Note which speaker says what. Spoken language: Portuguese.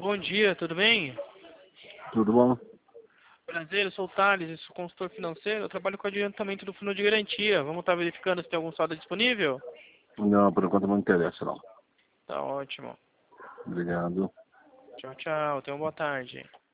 Speaker 1: Bom dia, tudo bem?
Speaker 2: Tudo bom?
Speaker 1: Prazer, eu sou o Thales, eu sou consultor financeiro, eu trabalho com adiantamento do fundo de garantia. Vamos estar verificando se tem algum saldo disponível?
Speaker 2: Não, por enquanto não interessa, não.
Speaker 1: Tá ótimo.
Speaker 2: Obrigado.
Speaker 1: Tchau, tchau, tenha uma boa tarde.